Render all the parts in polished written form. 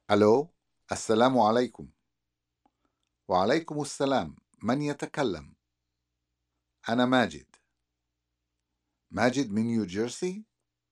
ألو، السلام عليكم. وعليكم السلام، من يتكلم؟ أنا ماجد. ماجد من نيوجيرسي؟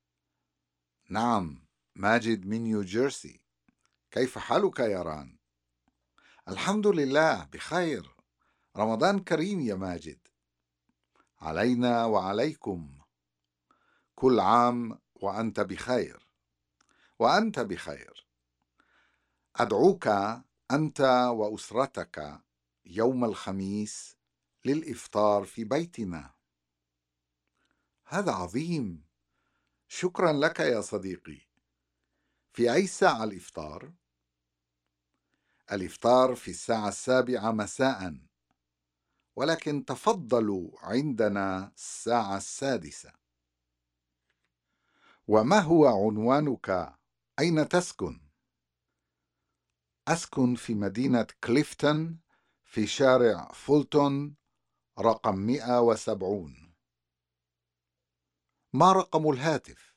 نعم، ماجد من نيوجيرسي. كيف حالك يا ران؟ الحمد لله بخير. رمضان كريم يا ماجد. علينا وعليكم. كل عام وأنت بخير. وأنت بخير. أدعوك أنت وأسرتك يوم الخميس للإفطار في بيتنا. هذا عظيم. شكرا لك يا صديقي. في أي ساعة الإفطار؟ الإفطار في الساعة 7 مساء، ولكن تفضلوا عندنا الساعة 6. وما هو عنوانك؟ أين تسكن؟ أسكن في مدينة كليفتون في شارع فولتون رقم 170. ما رقم الهاتف؟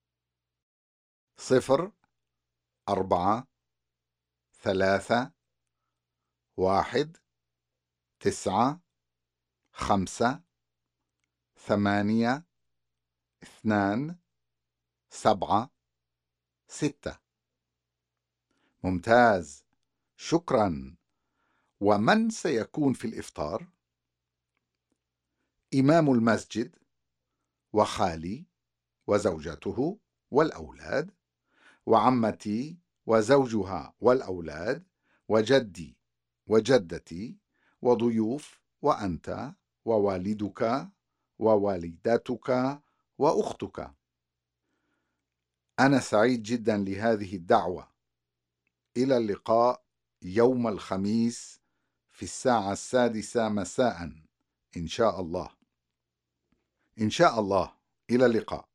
04 9 1 5 8 2 7 6. ممتاز، شكرا. ومن سيكون في الإفطار؟ إمام المسجد، وخالي وزوجته والأولاد، وعمتي وزوجها والأولاد، وجدي وجدتي، وضيوف، وأنت ووالدك ووالدتك وأختك. أنا سعيد جدا لهذه الدعوة. إلى اللقاء يوم الخميس في الساعة 6 مساء إن شاء الله. إن شاء الله. إلى اللقاء.